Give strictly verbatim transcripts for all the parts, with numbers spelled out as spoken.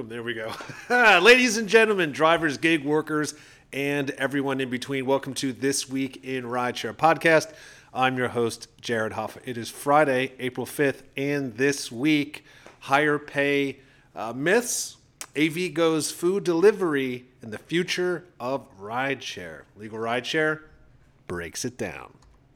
Boom, there we go. Ladies and gentlemen, drivers, gig workers, and everyone in between, welcome to This Week in Rideshare podcast. I'm your host, Jared Hoffa. It is Friday, April fifth, and this week, higher pay uh, myths, AVgo's food delivery, and the future of rideshare. Legal Rideshare breaks it down.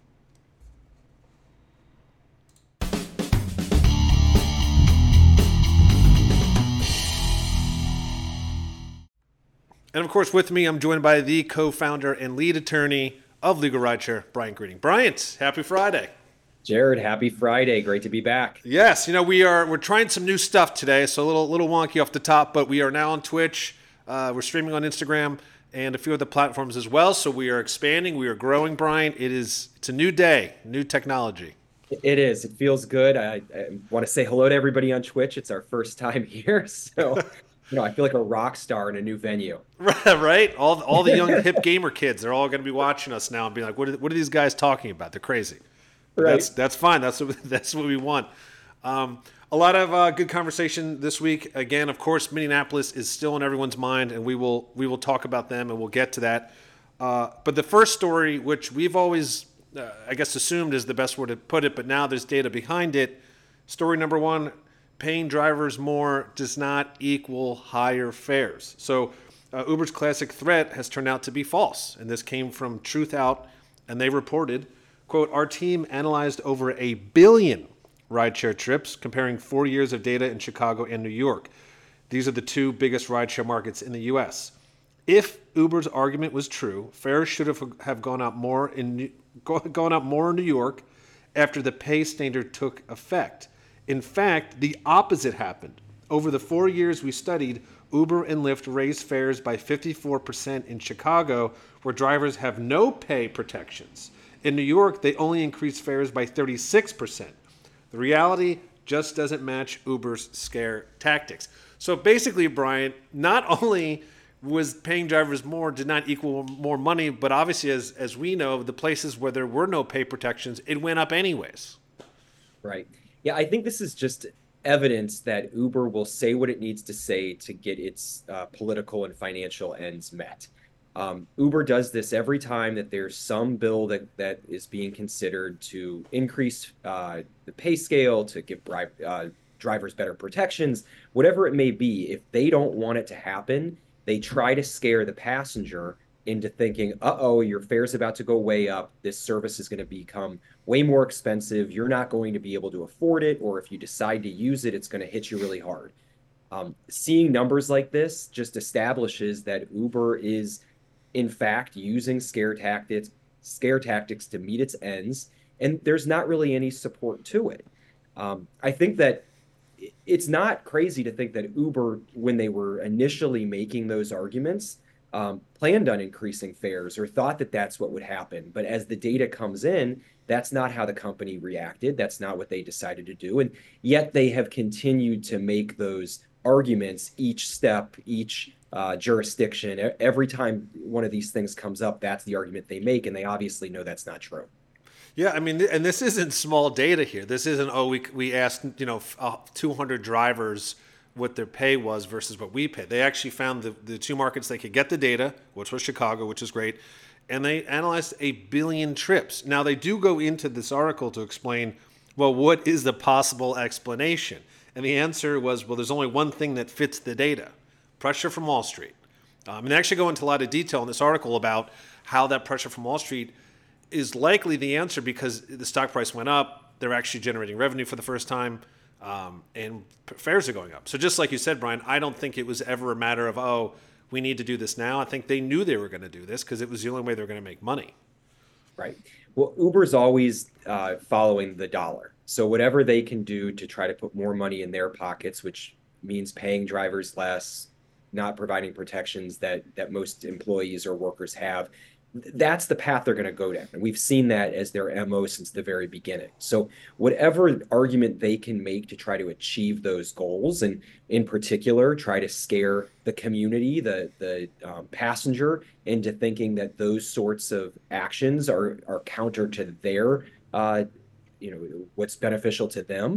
And of course, with me, I'm joined by the co-founder and lead attorney of Legal Rideshare, Bryant Greeting. Bryant, happy Friday. Jared, happy Friday. Great to be back. Yes, you know, we are, we're trying some new stuff today, so a little, little wonky off the top, but we are now on Twitch. Uh, we're streaming on Instagram and a few other platforms as well. So we are expanding. We are growing, Bryant. It is, it's a new day, new technology. It is. It feels good. I, I want to say hello to everybody on Twitch. It's our first time here, so... You know, I feel like a rock star in a new venue. Right? All, all the young hip gamer kids, they're all going to be watching us now and be like, what are, what are these guys talking about? They're crazy. Right. That's that's fine. That's what, that's what we want. Um, a lot of uh, good conversation this week. Again, of course, Minneapolis is still in everyone's mind, and we will we will talk about them, and we'll get to that. Uh, but the first story, which we've always, uh, I guess, assumed is the best way to put it, but now there's data behind it. Story number one, paying drivers more does not equal higher fares. So uh, Uber's classic threat has turned out to be false. And this came from Truthout, and they reported, quote, our team analyzed over a billion rideshare trips, comparing four years of data in Chicago and New York. These are the two biggest rideshare markets in the U S. If Uber's argument was true, fares should have, have gone up more in gone up more in New York after the pay standard took effect. In fact, the opposite happened. Over the four years we studied, Uber and Lyft raised fares by fifty-four percent in Chicago, where drivers have no pay protections. In New York, they only increased fares by thirty-six percent. The reality just doesn't match Uber's scare tactics. So basically, Brian, not only was paying drivers more did not equal more money, but obviously, as, as we know, the places where there were no pay protections, it went up anyways. Right. Yeah, I think this is just evidence that Uber will say what it needs to say to get its uh, political and financial ends met. Um, Uber does this every time that there's some bill that, that is being considered to increase uh, the pay scale, to give bri- uh, drivers better protections, whatever it may be. If they don't want it to happen, they try to scare the passenger into thinking, uh-oh, your fare's about to go way up. This service is going to become way more expensive. You're not going to be able to afford it, or if you decide to use it, it's going to hit you really hard. Um, seeing numbers like this just establishes that Uber is, in fact, using scare tactics, scare tactics to meet its ends, and there's not really any support to it. Um, I think that it's not crazy to think that Uber, when they were initially making those arguments, Um, planned on increasing fares or thought that that's what would happen. But as the data comes in, that's not how the company reacted. That's not what they decided to do. And yet they have continued to make those arguments each step, each uh, jurisdiction. Every time one of these things comes up, that's the argument they make. And they obviously know that's not true. Yeah, I mean, and this isn't small data here. This isn't, oh, we, we asked, you know, two hundred drivers what their pay was versus what we pay. They actually found the, the two markets they could get the data, which was Chicago, which is great, and they analyzed a billion trips. Now, they do go into this article to explain, well, what is the possible explanation? And the answer was, well, there's only one thing that fits the data, pressure from Wall Street. Um, and they actually go into a lot of detail in this article about how that pressure from Wall Street is likely the answer because the stock price went up, they're actually generating revenue for the first time, Um, and fares are going up. So just like you said, Brian, I don't think it was ever a matter of, oh, we need to do this now. I think they knew they were going to do this because it was the only way they were going to make money. Right. Well, Uber's always uh, following the dollar. So whatever they can do to try to put more money in their pockets, which means paying drivers less, not providing protections that that most employees or workers have, that's the path they're going to go down. And we've seen that as their M O since the very beginning. So whatever argument they can make to try to achieve those goals, and in particular, try to scare the community, the, the um, passenger, into thinking that those sorts of actions are, are counter to their, uh, you know, what's beneficial to them,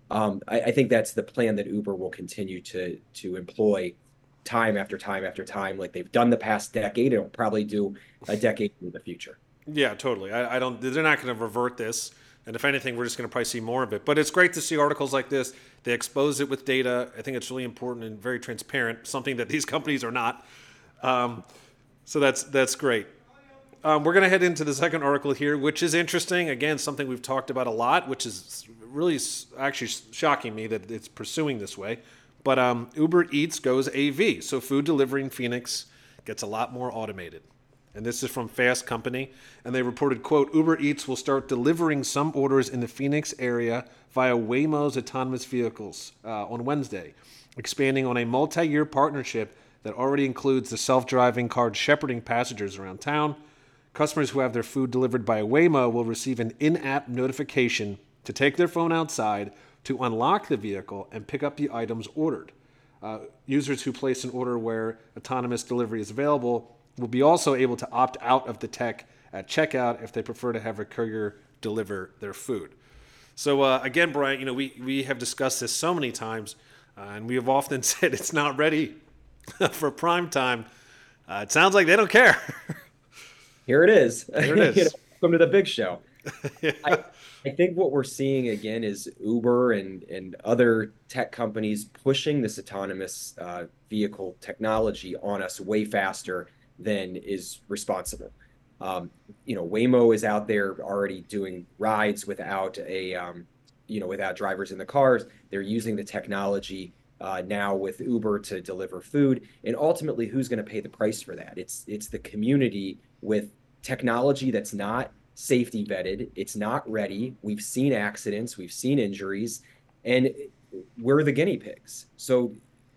Um, I, I think that's the plan that Uber will continue to to employ time after time after time, like they've done the past decade. It'll probably do a decade in the future. Yeah, totally. I, I don't. They're not going to revert this, and if anything, we're just going to probably see more of it. But it's great to see articles like this. They expose it with data. I think it's really important and very transparent. Something that these companies are not. Um, so that's that's great. Um, we're going to head into the second article here, which is interesting. Again, something we've talked about a lot, which is really actually shocking me that it's pursuing this way. But um, Uber Eats goes A V, so food delivery in Phoenix gets a lot more automated. And this is from Fast Company, and they reported, quote, Uber Eats will start delivering some orders in the Phoenix area via Waymo's autonomous vehicles uh, on Wednesday, expanding on a multi-year partnership that already includes the self-driving car shepherding passengers around town. Customers who have their food delivered by Waymo will receive an in-app notification to take their phone outside to unlock the vehicle and pick up the items ordered. Uh, users who place an order where autonomous delivery is available will be also able to opt out of the tech at checkout if they prefer to have a courier deliver their food. So uh, again, Brian, you know, we, we have discussed this so many times, uh, and we have often said it's not ready for prime time. Uh, it sounds like they don't care. Here it is. Here it is. You know, welcome to the big show. Yeah. I, I think what we're seeing again is Uber and, and other tech companies pushing this autonomous uh, vehicle technology on us way faster than is responsible. Um, you know, Waymo is out there already doing rides without a, um, you know, without drivers in the cars. They're using the technology uh, now with Uber to deliver food, and ultimately, who's going to pay the price for that? It's it's the community with technology that's not safety vetted. It's not ready. We've seen accidents, we've seen injuries, and we're the guinea pigs. So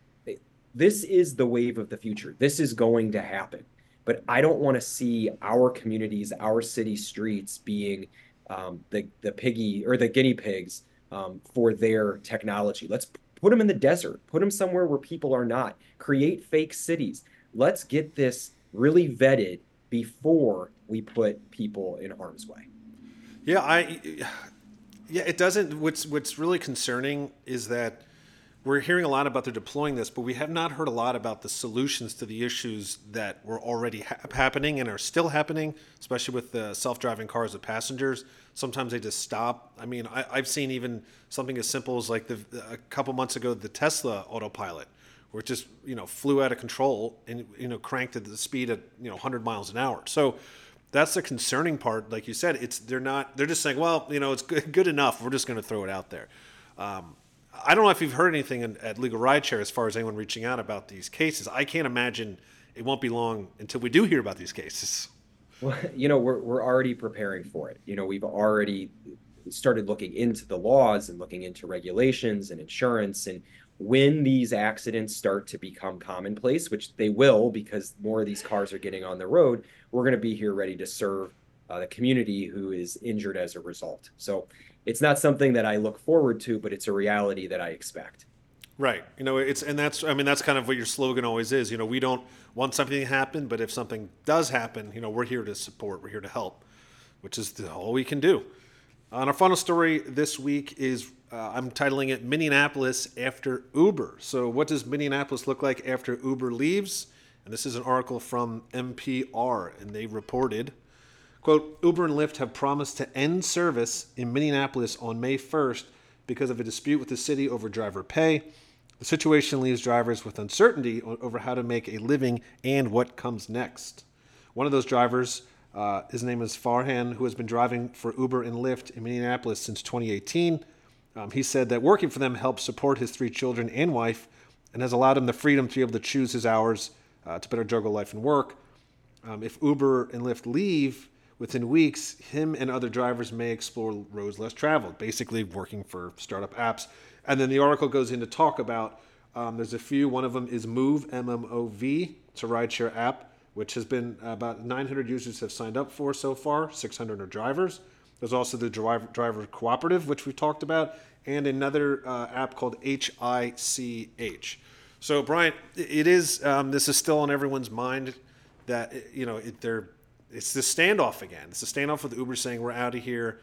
this is the wave of the future. This is going to happen. But I don't want to see our communities, our city streets being um, the, the piggy or the guinea pigs um, for their technology. Let's put them in the desert, put them somewhere where people are not, create fake cities. Let's get this really vetted before we put people in harm's way. Yeah, I yeah, it doesn't what's what's really concerning is that we're hearing a lot about they're deploying this, but we have not heard a lot about the solutions to the issues that were already ha- happening and are still happening, especially with the self-driving cars with passengers. Sometimes they just stop. I mean, I, I've seen even something as simple as like the a couple months ago, the Tesla autopilot, where it just, you know, flew out of control and, you know, cranked at the speed at, you know, one hundred miles an hour. So that's the concerning part. Like you said, it's they're not they're just saying, well, you know, it's good, good enough. We're just going to throw it out there. Um, I don't know if you've heard anything in, at Legal Rideshare as far as anyone reaching out about these cases. I can't imagine it won't be long until we do hear about these cases. Well, you know, we're we're already preparing for it. You know, we've already started looking into the laws and looking into regulations and insurance. And when these accidents start to become commonplace, which they will because more of these cars are getting on the road, we're going to be here ready to serve uh, the community who is injured as a result. So it's not something that I look forward to, but it's a reality that I expect. Right. You know, it's, and that's, I mean, that's kind of what your slogan always is. You know, we don't want something to happen, but if something does happen, you know, we're here to support, we're here to help, which is the, all we can do. And our final story this week is, uh, I'm titling it Minneapolis After Uber. So what does Minneapolis look like after Uber leaves? And this is an article from N P R, and they reported, quote, Uber and Lyft have promised to end service in Minneapolis on May first because of a dispute with the city over driver pay. The situation leaves drivers with uncertainty over how to make a living and what comes next. One of those drivers, uh, his name is Farhan, who has been driving for Uber and Lyft in Minneapolis since twenty eighteen. Um, he said that working for them helps support his three children and wife and has allowed him the freedom to be able to choose his hours uh, to better juggle life and work. Um, if Uber and Lyft leave within weeks, him and other drivers may explore roads less traveled, basically working for startup apps. And then the article goes in to talk about, um, there's a few, one of them is Move, M M O V. It's a rideshare app, which has been about nine hundred users have signed up for so far, six hundred are drivers. There's also the driver, driver cooperative, which we've talked about, and another uh, app called H I C H. So, Brian, it is, um, this is still on everyone's mind that, you know, it, they're, it's this standoff again. It's a standoff with Uber saying we're out of here.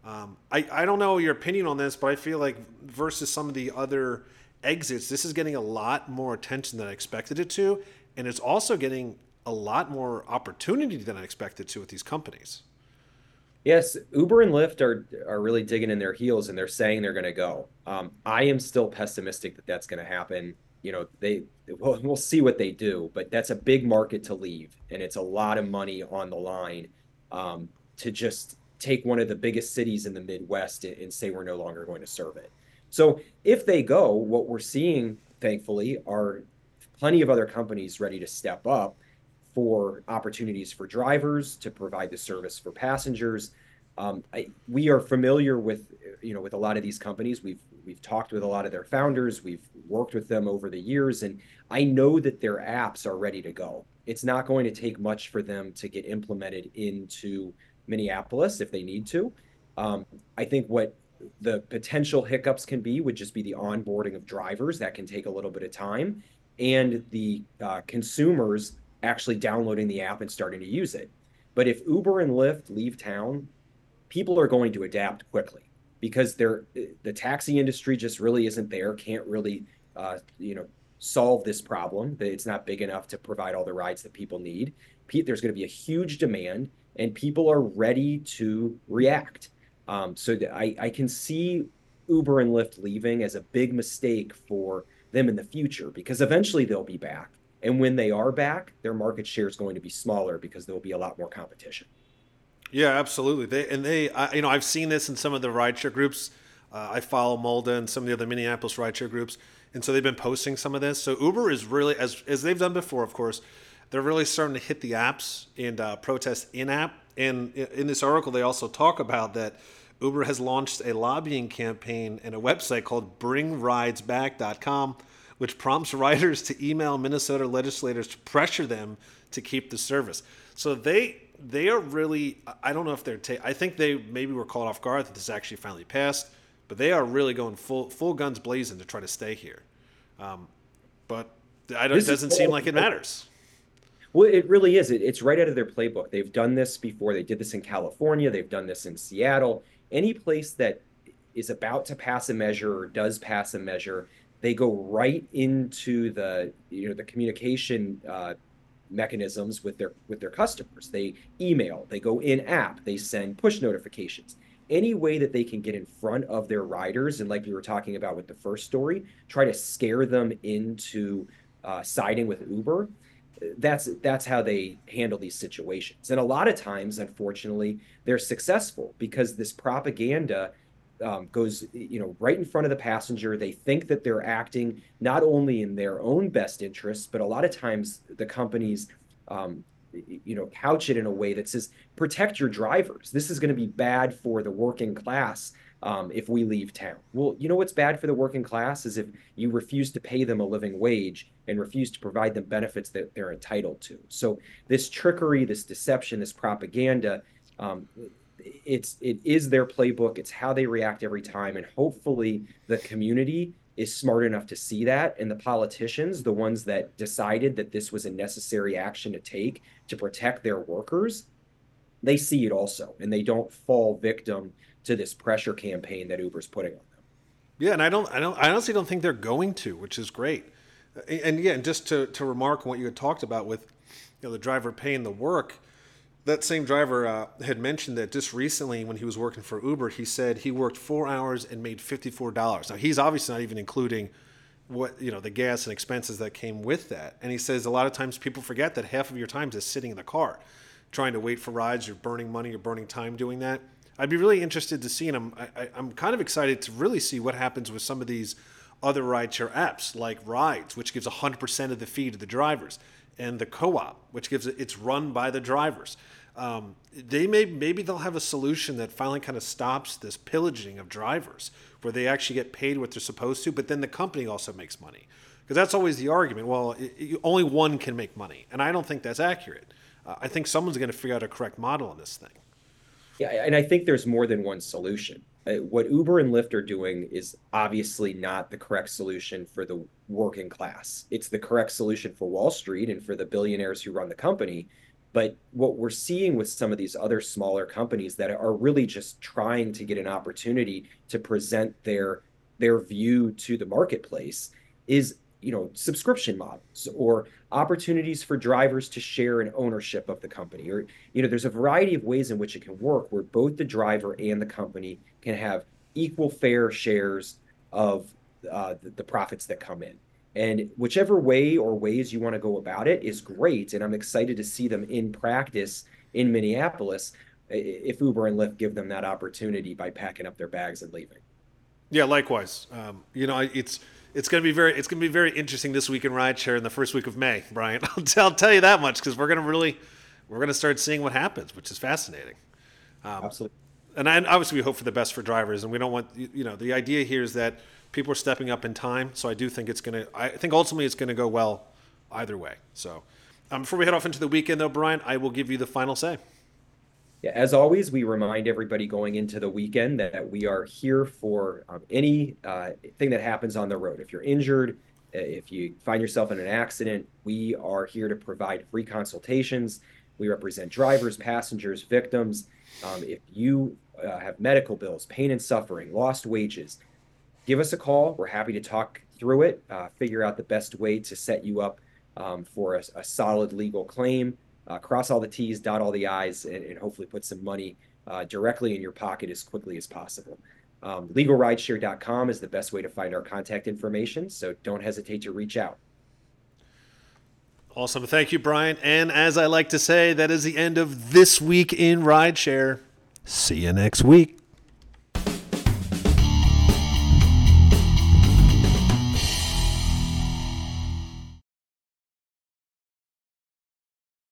Um, I, I don't know your opinion on this, but I feel like versus some of the other exits, this is getting a lot more attention than I expected it to. And it's also getting a lot more opportunity than I expected to with these companies. Yes, Uber and Lyft are are really digging in their heels and they're saying they're going to go. Um, I am still pessimistic that that's going to happen. You know, they we'll, we'll see what they do, but that's a big market to leave, and it's a lot of money on the line um, to just take one of the biggest cities in the Midwest and, and say we're no longer going to serve it. So if they go, what we're seeing, thankfully, are plenty of other companies ready to step up for opportunities for drivers to provide the service for passengers. Um, I, we are familiar with, you know, with a lot of these companies. We've we've talked with a lot of their founders. We've worked with them over the years, and I know that their apps are ready to go. It's not going to take much for them to get implemented into Minneapolis if they need to. Um, I think what the potential hiccups can be would just be the onboarding of drivers. That can take a little bit of time, and the uh, consumers actually downloading the app and starting to use it. But if Uber and Lyft leave town, people are going to adapt quickly because they're the taxi industry just really isn't there, can't really uh, you know solve this problem. It's not big enough to provide all the rides that people need. There's going to be a huge demand, and people are ready to react. Um, so I, I can see Uber and Lyft leaving as a big mistake for them in the future because eventually they'll be back. And when they are back, their market share is going to be smaller because there will be a lot more competition. Yeah, absolutely. They and they, I, you know, I've seen this in some of the rideshare groups. Uh, I follow Molda and some of the other Minneapolis rideshare groups, and so they've been posting some of this. So Uber is really, as as they've done before, of course, they're really starting to hit the apps and uh, protest in app. And in this article, they also talk about that Uber has launched a lobbying campaign and a website called bring rides back dot com, which prompts riders to email Minnesota legislators to pressure them to keep the service. So they they are really, I don't know if they're, ta- I think they maybe were caught off guard that this actually finally passed, but they are really going full full guns blazing to try to stay here. Um, but I don't, it doesn't seem like it matters. Well, it really is. It, it's right out of their playbook. They've done this before. They did this in California. They've done this in Seattle. Any place that is about to pass a measure or does pass a measure, they go right into the you know the communication uh, mechanisms with their with their customers. They email, they go in app, they send push notifications. Any way that they can get in front of their riders, and like we were talking about with the first story, try to scare them into uh, siding with Uber. That's that's how they handle these situations. And a lot of times, unfortunately, they're successful because this propaganda um, goes, you know, right in front of the passenger. They think that they're acting not only in their own best interests, but a lot of times the companies, um, you know, couch it in a way that says, protect your drivers. This is going to be bad for the working class um, if we leave town. Well, you know what's bad for the working class is if you refuse to pay them a living wage and refuse to provide them benefits that they're entitled to. So this trickery, this deception, this propaganda, um, it's it is their playbook. It's how they react every time, and hopefully the community is smart enough to see that, and the politicians, the ones that decided that this was a necessary action to take to protect their workers, they see it also, and they don't fall victim to this pressure campaign that Uber's putting on them. Yeah, and I don't, I don't, I honestly don't think they're going to, which is great. And yeah, and just to to remark on what you had talked about with, you know, the driver paying the work. That same driver uh, had mentioned that just recently when he was working for Uber, he said he worked four hours and made fifty-four dollars. Now, he's obviously not even including what, you know, the gas and expenses that came with that. And he says a lot of times people forget that half of your time is sitting in the car trying to wait for rides. You're burning money, you're burning time doing that. I'd be really interested to see, and I'm, I, I'm kind of excited to really see what happens with some of these other rideshare apps like Rides, which gives one hundred percent of the fee to the drivers, and the Co-op, which gives it, it's run by the drivers. Um, they may maybe they'll have a solution that finally kind of stops this pillaging of drivers, where they actually get paid what they're supposed to, but then the company also makes money, because that's always the argument. Well, it, it, only one can make money, and I don't think that's accurate. Uh, I think someone's going to figure out a correct model on this thing. Yeah, and I think there's more than one solution. Uh, What Uber and Lyft are doing is obviously not the correct solution for the working class. It's the correct solution for Wall Street and for the billionaires who run the company. But what we're seeing with some of these other smaller companies that are really just trying to get an opportunity to present their their view to the marketplace is, you know, subscription models or opportunities for drivers to share an ownership of the company. Or, you know, there's a variety of ways in which it can work where both the driver and the company can have equal fair shares of uh, the, the profits that come in. And whichever way or ways you want to go about it is great. And I'm excited to see them in practice in Minneapolis if Uber and Lyft give them that opportunity by packing up their bags and leaving. Yeah, likewise. Um, you know, it's it's going to be very it's going to be very interesting this week in rideshare in the first week of May, Brian. I'll, t- I'll tell you that much because we're going to really we're going to start seeing what happens, which is fascinating. Um, Absolutely. And, I, and obviously, we hope for the best for drivers, and we don't want you know the idea here is that people are stepping up in time. So I do think it's going to. I think ultimately it's going to go well either way. So um, before we head off into the weekend, though, Brian, I will give you the final say. Yeah, as always, we remind everybody going into the weekend that we are here for um, any uh, thing that happens on the road. If you're injured, if you find yourself in an accident, we are here to provide free consultations. We represent drivers, passengers, victims. Um, if you uh, have medical bills, pain and suffering, lost wages, give us a call. We're happy to talk through it, uh, figure out the best way to set you up um, for a, a solid legal claim. Uh, cross all the T's, dot all the I's, and, and hopefully put some money uh, directly in your pocket as quickly as possible. Um, legal rideshare dot com is the best way to find our contact information, so don't hesitate to reach out. Awesome. Thank you, Brian. And as I like to say, that is the end of This Week in Rideshare. See you next week.